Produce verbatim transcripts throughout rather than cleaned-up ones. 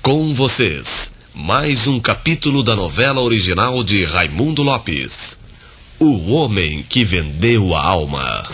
Com vocês, mais um capítulo da novela original de Raimundo Lopes, O Homem que Vendeu a Alma.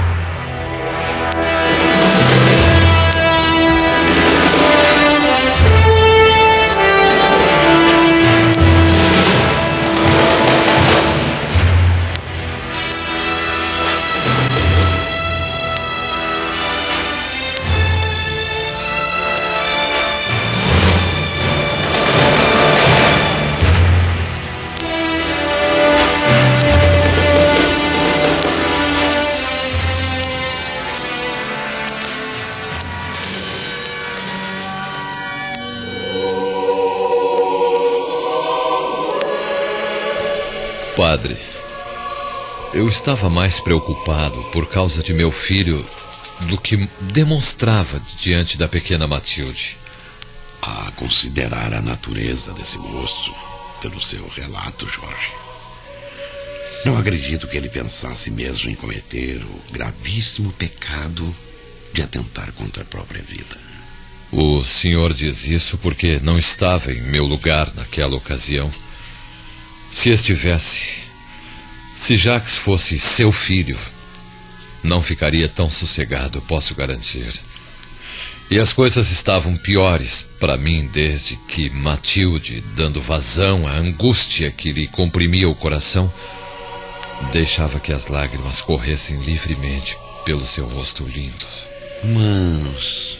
Padre, eu estava mais preocupado por causa de meu filho do que demonstrava diante da pequena Matilde. A considerar a natureza desse moço, pelo seu relato, Jorge, não acredito que ele pensasse mesmo em cometer o gravíssimo pecado de atentar contra a própria vida. O senhor diz isso porque não estava em meu lugar naquela ocasião. Se estivesse, se Jacques fosse seu filho, não ficaria tão sossegado, posso garantir. E as coisas estavam piores para mim desde que Matilde, dando vazão à angústia que lhe comprimia o coração, deixava que as lágrimas corressem livremente pelo seu rosto lindo. Mas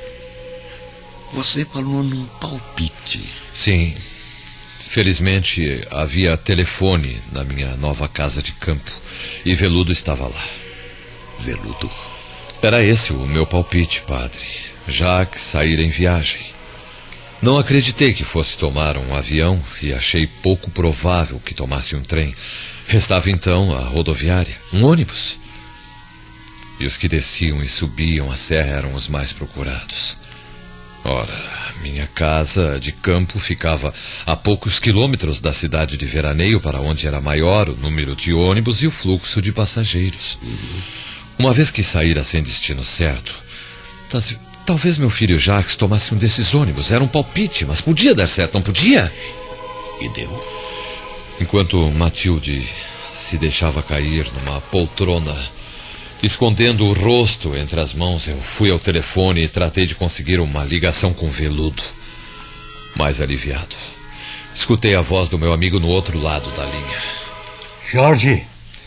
você falou num palpite. Sim. Felizmente, havia telefone na minha nova casa de campo e Veludo estava lá. Veludo? Era esse o meu palpite, padre. Jacques saíra em viagem. Não acreditei que fosse tomar um avião e achei pouco provável que tomasse um trem. Restava então a rodoviária, um ônibus. E os que desciam e subiam a serra eram os mais procurados. Ora, minha casa de campo ficava a poucos quilômetros da cidade de veraneio, para onde era maior o número de ônibus e o fluxo de passageiros. Uma vez que saíra sem destino certo, talvez meu filho Jacques tomasse um desses ônibus. Era um palpite, mas podia dar certo, não podia? E deu? Enquanto Matilde se deixava cair numa poltrona, escondendo o rosto entre as mãos, eu fui ao telefone e tratei de conseguir uma ligação com Veludo. Mais aliviado, escutei a voz do meu amigo no outro lado da linha. Jorge.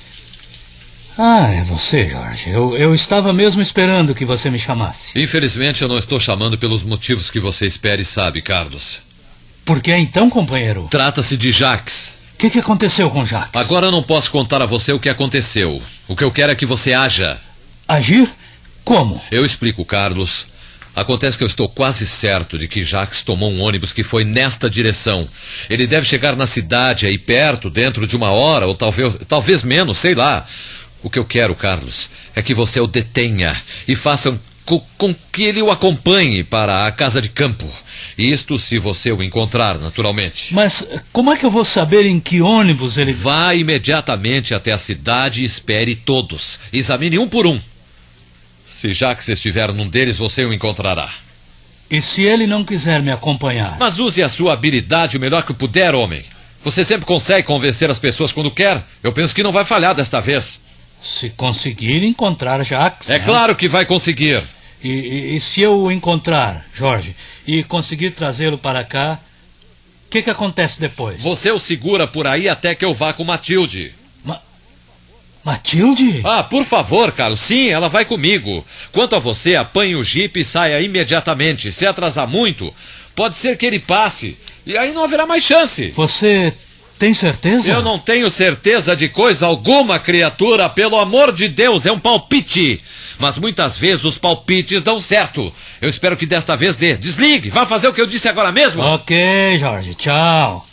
Ah, é você, Jorge. Eu, eu estava mesmo esperando que você me chamasse. Infelizmente, eu não estou chamando pelos motivos que você espera e sabe, Carlos. Por que então, companheiro? Trata-se de Jacques. O que, que aconteceu com Jacques? Agora eu não posso contar a você o que aconteceu. O que eu quero é que você haja. Agir? Como? Eu explico, Carlos. Acontece que eu estou quase certo de que Jacques tomou um ônibus que foi nesta direção. Ele deve chegar na cidade, aí perto, dentro de uma hora, ou talvez, talvez menos, sei lá. O que eu quero, Carlos, é que você o detenha e faça com, com que ele o acompanhe para a casa de campo. Isto se você o encontrar, naturalmente. Mas como é que eu vou saber em que ônibus ele... Vá imediatamente até a cidade e espere todos. Examine um por um. Se Jacques estiver num deles, você o encontrará. E se ele não quiser me acompanhar? Mas use a sua habilidade o melhor que puder, homem. Você sempre consegue convencer as pessoas quando quer. Eu penso que não vai falhar desta vez. Se conseguir encontrar Jacques... É né? claro que vai conseguir. E, e, e se eu o encontrar, Jorge, e conseguir trazê-lo para cá, o que, que acontece depois? Você o segura por aí até que eu vá com Matilde. Ma Matilde? Ah, por favor, Carlos. Sim, ela vai comigo. Quanto a você, apanhe o jipe e saia imediatamente. Se atrasar muito, pode ser que ele passe. E aí não haverá mais chance. Você tem certeza? Eu não tenho certeza de coisa alguma, criatura. Pelo amor de Deus, é um palpite. Mas muitas vezes os palpites dão certo. Eu espero que desta vez dê. Desligue, vá fazer o que eu disse agora mesmo. Ok, Jorge, tchau.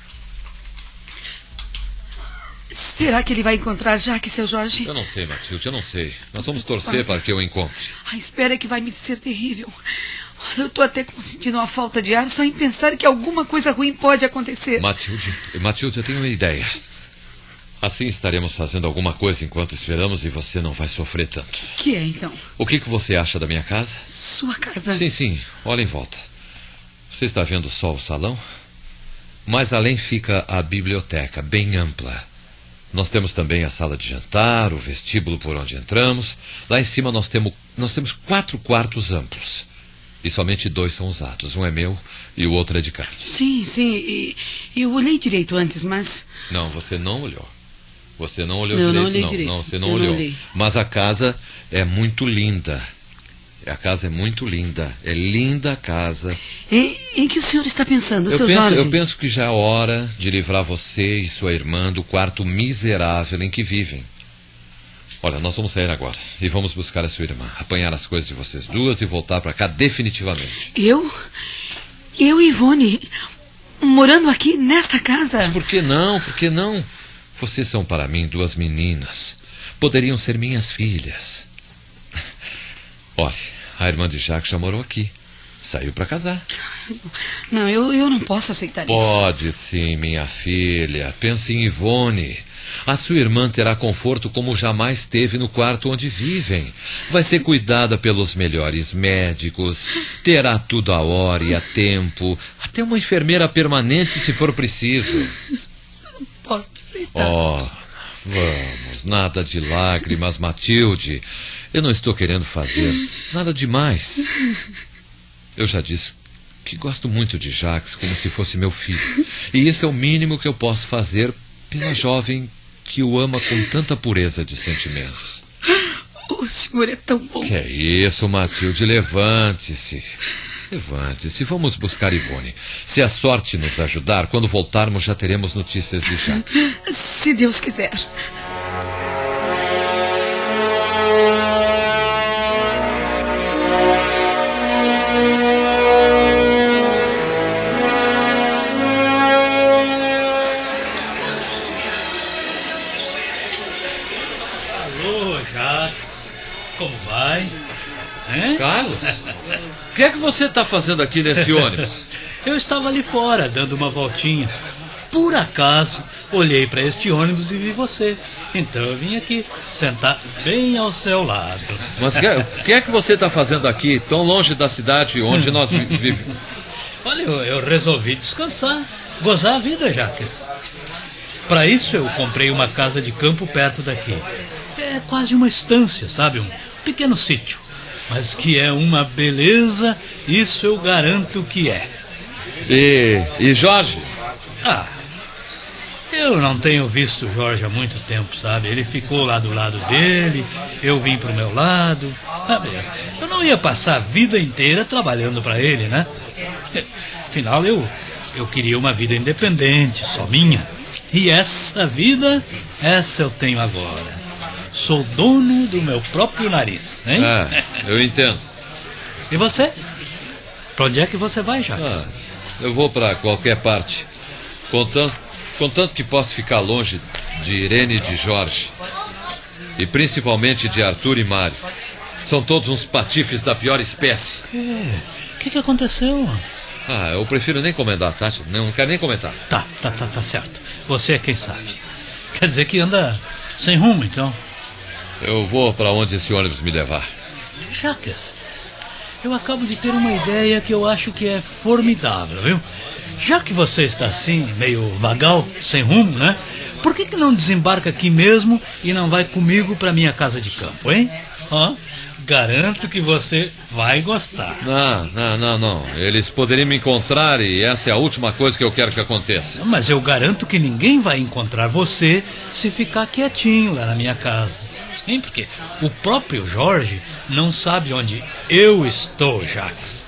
Será que ele vai encontrar Jacques, seu Jorge? Eu não sei, Matilde, eu não sei. Nós vamos torcer para que eu o encontre. A espera é que vai me ser terrível. Olha, eu tô até sentindo uma falta de ar só em pensar que alguma coisa ruim pode acontecer. Matilde, Matilde, eu tenho uma ideia. Assim estaremos fazendo alguma coisa enquanto esperamos e você não vai sofrer tanto. O que é, então? O que, que você acha da minha casa? Sua casa? Sim, sim. Olha em volta. Você está vendo só o salão? Mais além fica a biblioteca, bem ampla. Nós temos também a sala de jantar, o vestíbulo por onde entramos. Lá em cima nós temos, nós temos quatro quartos amplos. E somente dois são usados. Um é meu e o outro é de Carlos. Sim, sim. E, eu olhei direito antes, mas... Não, você não olhou. Você não olhou não, direito, não. Olhei não. direito. Não, você não eu olhou. Não olhei. Mas a casa é muito linda. A casa é muito linda. É linda a casa. Em, em que o senhor está pensando, eu seu penso, Jorge? Eu penso que já é hora de livrar você e sua irmã do quarto miserável em que vivem. Olha, nós vamos sair agora e vamos buscar a sua irmã, apanhar as coisas de vocês duas e voltar para cá definitivamente. Eu? Eu e Ivone, morando aqui nesta casa? Mas por que não? Por que não? Vocês são para mim duas meninas. Poderiam ser minhas filhas. Olha, a irmã de Jacques já morou aqui. Saiu para casar. Não, eu, eu não posso aceitar Pode isso. Pode sim, minha filha. Pense em Ivone. A sua irmã terá conforto como jamais teve no quarto onde vivem. Vai ser cuidada pelos melhores médicos. Terá tudo a hora e a tempo. Até uma enfermeira permanente se for preciso. Não posso aceitar. Oh, vamos, nada de lágrimas, Matilde. Eu não estou querendo fazer nada demais. Eu já disse que gosto muito de Jacques como se fosse meu filho. E isso é o mínimo que eu posso fazer pela jovem que o ama com tanta pureza de sentimentos. O senhor é tão bom. Que é isso, Matilde? Levante-se. Levante-se. Vamos buscar Ivone. Se a sorte nos ajudar, quando voltarmos já teremos notícias de Jacques. Se Deus quiser. Como vai? Hein? Carlos, o que é que você está fazendo aqui nesse ônibus? Eu estava ali fora, dando uma voltinha. Por acaso, olhei para este ônibus e vi você. Então eu vim aqui, sentar bem ao seu lado. Mas o que é que você está fazendo aqui, tão longe da cidade onde nós vivemos? Olha, eu, eu resolvi descansar, gozar a vida, Jacques. Para isso eu comprei uma casa de campo perto daqui. É quase uma estância, sabe? Um pequeno sítio. Mas que é uma beleza, isso eu garanto que é. E, e Jorge? Ah, eu não tenho visto o Jorge há muito tempo, sabe? Ele ficou lá do lado dele, eu vim pro meu lado, sabe? Eu não ia passar a vida inteira trabalhando para ele, né? Afinal, eu, eu queria uma vida independente, só minha. E essa vida, essa eu tenho agora. Sou dono do meu próprio nariz, hein? É, eu entendo. E você? Pra onde é que você vai, Jacques? Ah, eu vou para qualquer parte. Contanto, contanto que possa ficar longe de Irene e de Jorge. E principalmente de Arthur e Mário. São todos uns patifes da pior espécie. O quê? O que, que aconteceu? Ah, eu prefiro nem comentar, tá? Não quero nem comentar. Tá, tá, tá, tá certo. Você é quem sabe. Quer dizer que anda sem rumo, então? Eu vou para onde esse ônibus me levar. Jacques, eu acabo de ter uma ideia que eu acho que é formidável, viu? Já que você está assim, meio vagal, sem rumo, né? Por que que não desembarca aqui mesmo e não vai comigo para minha casa de campo, hein? Hã? Garanto que você vai gostar. Não, não, não, não. Eles poderiam me encontrar e essa é a última coisa que eu quero que aconteça. Mas eu garanto que ninguém vai encontrar você se ficar quietinho lá na minha casa. Sim, porque o próprio Jorge não sabe onde eu estou, Jacques.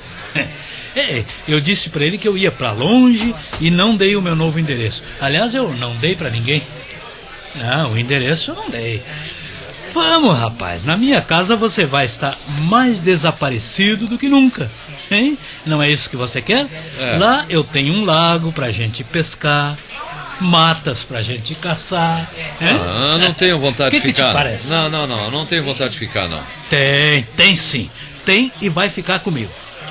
É, eu disse para ele que eu ia para longe e não dei o meu novo endereço. Aliás, eu não dei para ninguém. Não, o endereço eu não dei. Vamos, rapaz, na minha casa você vai estar mais desaparecido do que nunca, hein? Não é isso que você quer? É. Lá eu tenho um lago pra gente pescar, matas pra gente caçar. Hein? Ah, não tenho vontade que de ficar. Que te parece? Não, não, não, não tenho vontade de ficar, não. Tem, tem sim. Tem e vai ficar comigo.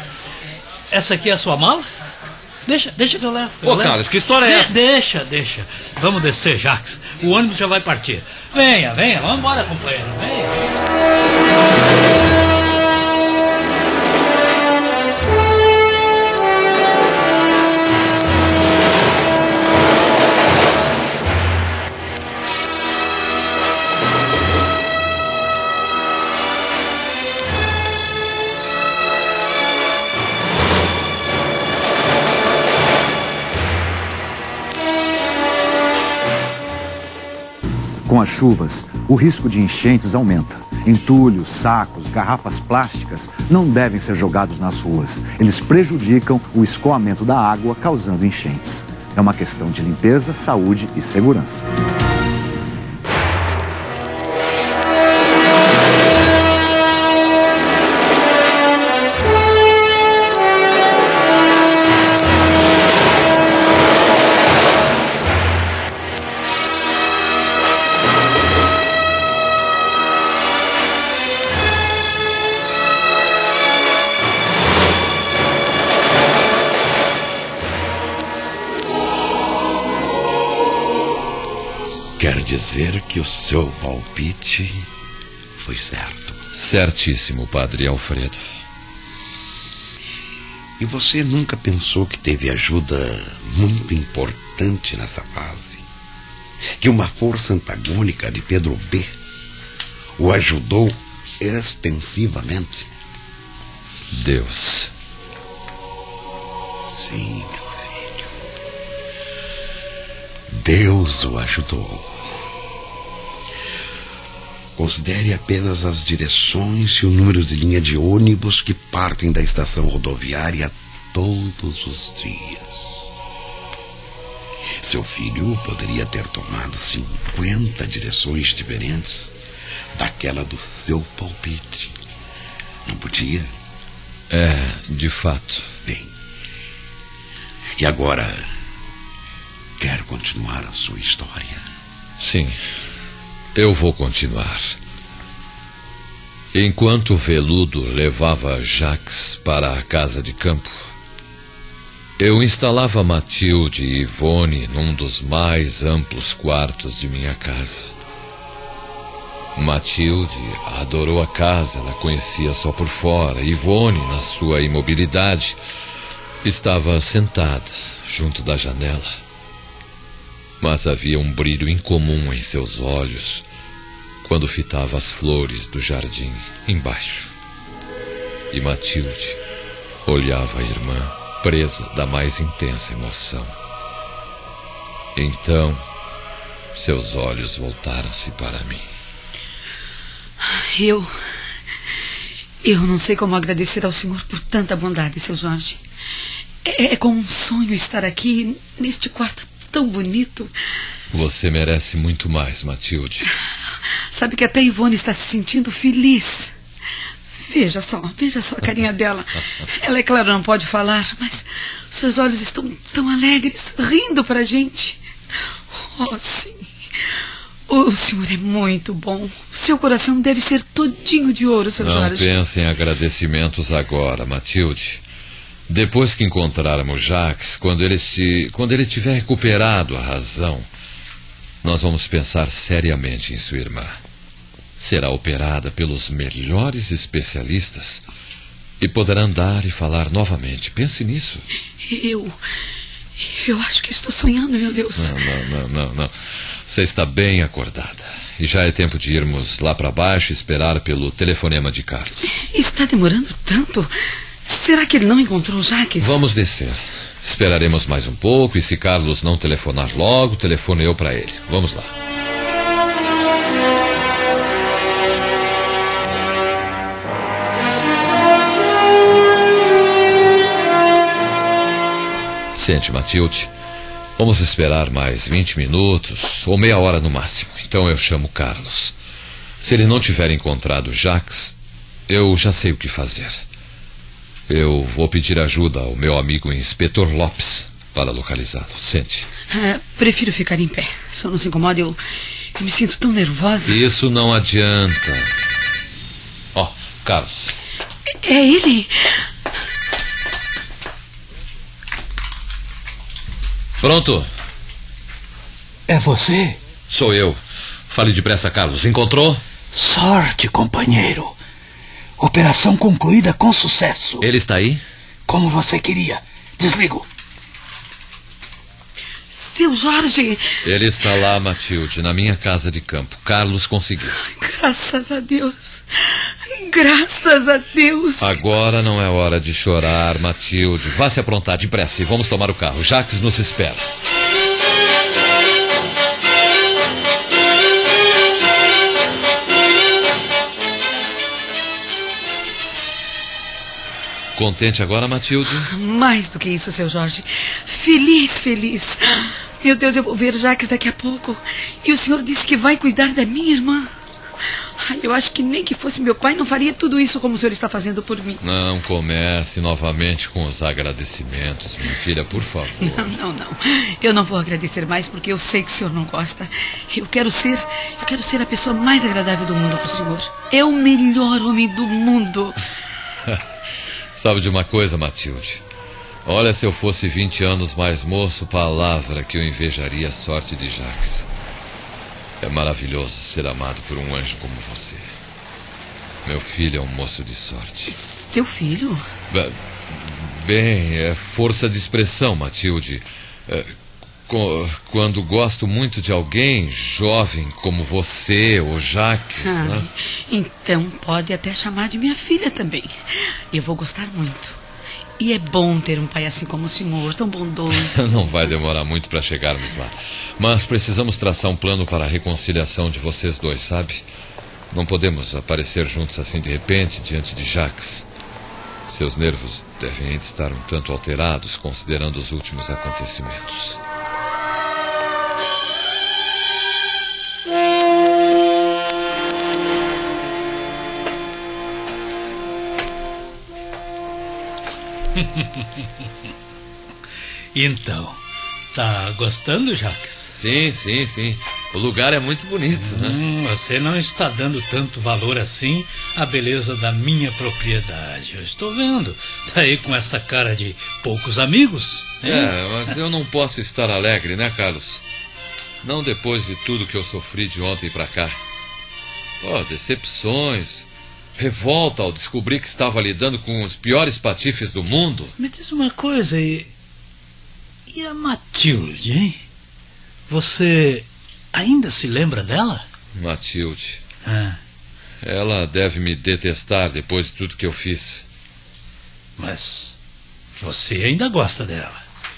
Essa aqui é a sua mala? Deixa, deixa que eu levo. Ô, Carlos, que história é essa? Deixa, deixa. Vamos descer, Jacques. O ônibus já vai partir. Venha, venha. Vamos embora, companheiro. Venha. as chuvas, o risco de enchentes aumenta. Entulhos, sacos, garrafas plásticas não devem ser jogados nas ruas. Eles prejudicam o escoamento da água, causando enchentes. É uma questão de limpeza, saúde e segurança. Quer dizer que o seu palpite foi certo. Certíssimo, Padre Alfredo. E você nunca pensou que teve ajuda muito importante nessa fase? Que uma força antagônica de Pedro B o ajudou extensivamente? Deus. Sim, meu filho. Deus o ajudou. Considere apenas as direções e o número de linha de ônibus que partem da estação rodoviária todos os dias. Seu filho poderia ter tomado cinquenta direções diferentes daquela do seu palpite. Não podia? É, de fato. Bem, e agora, quer continuar a sua história? Sim. Eu vou continuar. Enquanto o Veludo levava Jacques para a casa de campo, eu instalava Matilde e Ivone num dos mais amplos quartos de minha casa. Matilde adorou a casa, ela conhecia só por fora. Ivone, na sua imobilidade, estava sentada junto da janela. Mas havia um brilho incomum em seus olhos quando fitava as flores do jardim embaixo. E Matilde olhava a irmã, presa da mais intensa emoção. Então, seus olhos voltaram-se para mim. Eu... Eu não sei como agradecer ao senhor por tanta bondade, seu Jorge. É, é como um sonho estar aqui, neste quarto tão bonito. Você merece muito mais, Matilde. Sabe que até Ivone está se sentindo feliz. Veja só, veja só a carinha dela. Ela, é claro, não pode falar, mas seus olhos estão tão alegres, rindo para a gente. Oh, sim. O senhor é muito bom. Seu coração deve ser todinho de ouro, seu Não Jorge. Não pense em agradecimentos agora, Matilde. Depois que encontrarmos Jacques, quando ele, se, quando ele tiver recuperado a razão, nós vamos pensar seriamente em sua irmã. Será operada pelos melhores especialistas e poderá andar e falar novamente. Pense nisso. Eu... Eu acho que estou sonhando, meu Deus. Não, não, não, não, não. Você está bem acordada. E já é tempo de irmos lá para baixo e esperar pelo telefonema de Carlos. Está demorando tanto? Será que ele não encontrou Jacques? Vamos descer. Esperaremos mais um pouco e se Carlos não telefonar logo, telefono eu para ele. Vamos lá. Sente, Matilde. Vamos esperar mais vinte minutos ou meia hora no máximo. Então eu chamo Carlos. Se ele não tiver encontrado Jacques, eu já sei o que fazer. Eu vou pedir ajuda ao meu amigo Inspetor Lopes para localizá-lo. Sente. Ah, prefiro ficar em pé. Se não se incomoda, eu, eu me sinto tão nervosa. Isso não adianta. Ó, oh, Carlos. É ele? Pronto. É você? Sou eu. Fale depressa, Carlos. Encontrou? Sorte, companheiro. Operação concluída com sucesso. Ele está aí? Como você queria. Desligo. Seu Jorge! Ele está lá, Matilde, na minha casa de campo. Carlos conseguiu. Graças a Deus. Graças a Deus. Agora não é hora de chorar, Matilde. Vá se aprontar depressa e vamos tomar o carro. Jacques nos espera. Contente agora, Matilde? Mais do que isso, seu Jorge. Feliz, feliz. Meu Deus, eu vou ver Jacques daqui a pouco. E o senhor disse que vai cuidar da minha irmã. Ai, eu acho que nem que fosse meu pai não faria tudo isso como o senhor está fazendo por mim. Não comece novamente com os agradecimentos, minha filha, por favor. Não, não, não. Eu não vou agradecer mais porque eu sei que o senhor não gosta. Eu quero ser, eu quero ser a pessoa mais agradável do mundo para o senhor. É o melhor homem do mundo. Sabe de uma coisa, Matilde? Olha, se eu fosse vinte anos mais moço, palavra que eu invejaria a sorte de Jacques. É maravilhoso ser amado por um anjo como você. Meu filho é um moço de sorte. Seu filho? Bem, é força de expressão, Matilde. É, quando gosto muito de alguém jovem como você ou Jacques... Ah, né? Então pode até chamar de minha filha também. Eu vou gostar muito. E é bom ter um pai assim como o senhor, tão bondoso. Não vai demorar muito para chegarmos lá. Mas precisamos traçar um plano para a reconciliação de vocês dois, sabe? Não podemos aparecer juntos assim de repente diante de Jacques. Seus nervos devem ainda estar um tanto alterados, considerando os últimos acontecimentos. Então, tá gostando, Jacques? Sim, sim, sim. O lugar é muito bonito, né? Hum, você não está dando tanto valor assim à beleza da minha propriedade. Eu estou vendo. Tá aí com essa cara de poucos amigos. Hein? É, mas eu não posso estar alegre, né, Carlos? Não depois de tudo que eu sofri de ontem pra cá. Oh, decepções... Revolta ao descobrir que estava lidando com os piores patifes do mundo. Me diz uma coisa, e, e a Matilde, hein? Você ainda se lembra dela? Matilde. Ah. Ela deve me detestar depois de tudo que eu fiz. Mas você ainda gosta dela.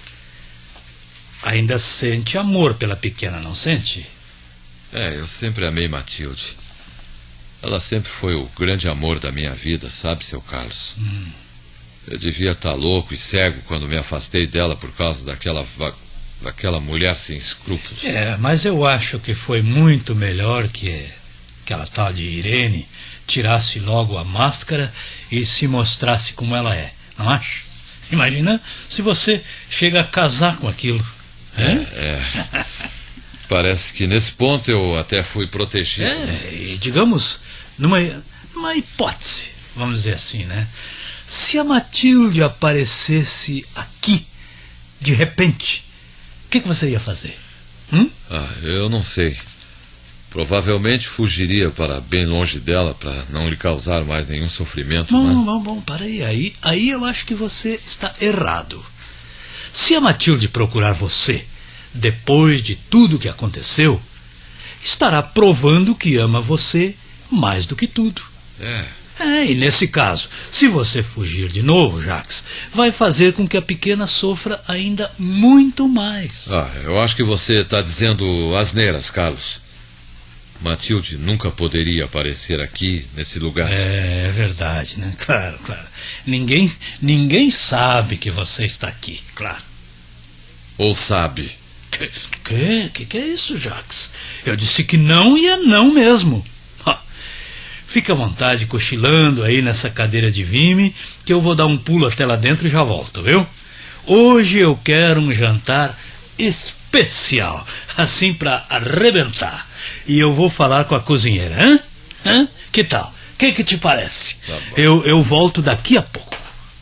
Ainda sente amor pela pequena, não sente? É, eu sempre amei Matilde. Ela sempre foi o grande amor da minha vida, sabe, seu Carlos? Hum. Eu devia estar louco e cego quando me afastei dela por causa daquela, daquela mulher sem escrúpulos. É, mas eu acho que foi muito melhor que aquela tal de Irene tirasse logo a máscara e se mostrasse como ela é, não acha? Imagina se você chega a casar com aquilo. É, é. Parece que nesse ponto eu até fui protegido. É, e digamos, numa, numa hipótese, vamos dizer assim, né? Se a Matilde aparecesse aqui, de repente, o que, que você ia fazer? Hum? Ah, eu não sei. Provavelmente fugiria para bem longe dela para não lhe causar mais nenhum sofrimento. Não, né? não, não, não, para aí. aí. Aí eu acho que você está errado. Se a Matilde procurar você depois de tudo que aconteceu, estará provando que ama você mais do que tudo. É. É, e nesse caso, se você fugir de novo, Jacques, vai fazer com que a pequena sofra ainda muito mais. Ah, eu acho que você está dizendo asneiras, Carlos. Matilde nunca poderia aparecer aqui, nesse lugar. É, é verdade, né? Claro, claro. Ninguém, ninguém sabe que você está aqui, claro. Ou sabe? Que, que, que, que é isso, Jacques? Eu disse que não e é não mesmo. Ha. Fica à vontade cochilando aí nessa cadeira de vime, que eu vou dar um pulo até lá dentro e já volto, viu? Hoje eu quero um jantar especial, assim para arrebentar. E eu vou falar com a cozinheira, hã? Hã? Que tal? O que que te parece? Tá bom. eu, eu volto daqui a pouco.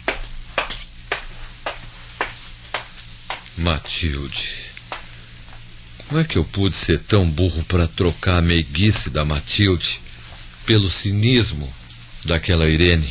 Matilde. Como é que eu pude ser tão burro para trocar a meiguice da Matilde pelo cinismo daquela Irene?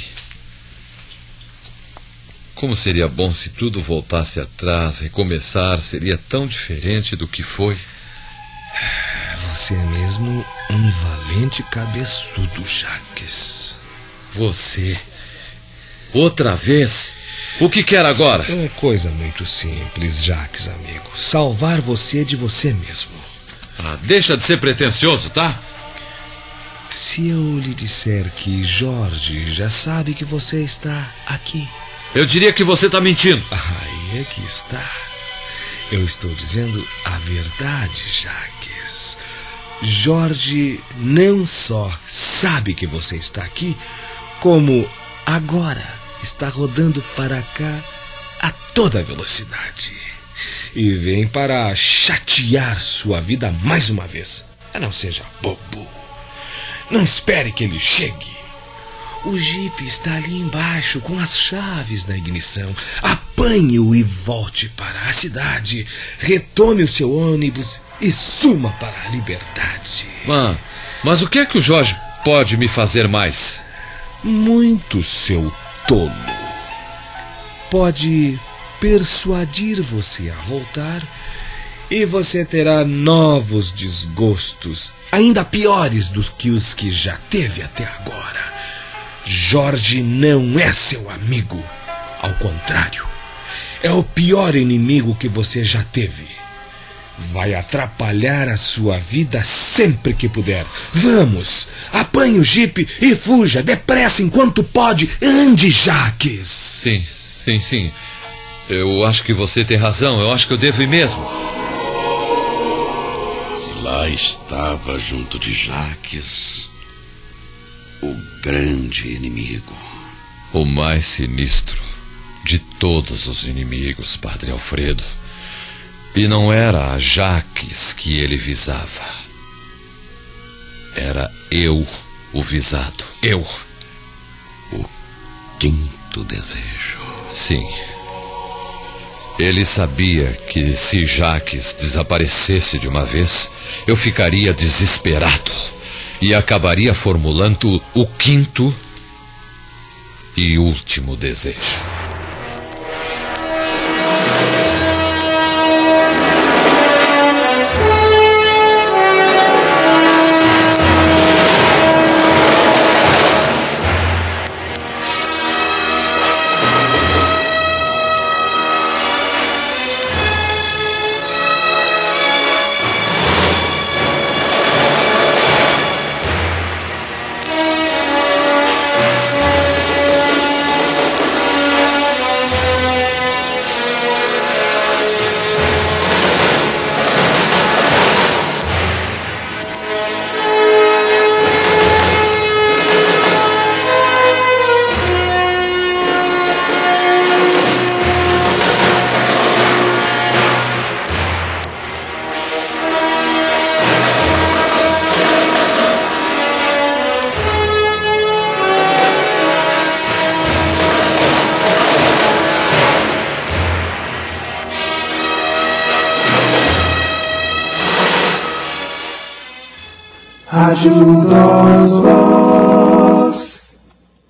Como seria bom se tudo voltasse atrás, recomeçar, seria tão diferente do que foi. Você é mesmo um valente cabeçudo, Jacques. Você? Outra vez? O que quer agora? É coisa muito simples, Jacques, amigo. Salvar você de você mesmo. Ah, deixa de ser pretensioso, tá? Se eu lhe disser que Jorge já sabe que você está aqui, Eu diria que você está mentindo. Aí é que está. Eu estou dizendo a verdade, Jacques. Jorge não só sabe que você está aqui, como agora está rodando para cá a toda velocidade. E vem para chatear sua vida mais uma vez. Não seja bobo. Não espere que ele chegue. O jipe está ali embaixo com as chaves na ignição. Apanhe-o e volte para a cidade. Retome o seu ônibus e suma para a liberdade. Mas, mas o que é que o Jorge pode me fazer mais? Muito, seu tolo. Pode persuadir você a voltar e você terá novos desgostos, ainda piores do que os que já teve até agora. Jorge não é seu amigo. Ao contrário, é o pior inimigo que você já teve. Vai atrapalhar a sua vida sempre que puder. Vamos, apanhe o jipe e fuja depressa enquanto pode. Ande, Jacques. Sim, sim, sim. Eu acho que você tem razão. Eu acho que eu devo ir mesmo. Lá estava junto de Jacques o grande inimigo. O mais sinistro de todos os inimigos, Padre Alfredo. E não era a Jacques que ele visava. Era eu o visado. Eu. O quinto desejo. Sim. Ele sabia que se Jacques desaparecesse de uma vez, eu ficaria desesperado e acabaria formulando o quinto e último desejo. Rádio Dosval.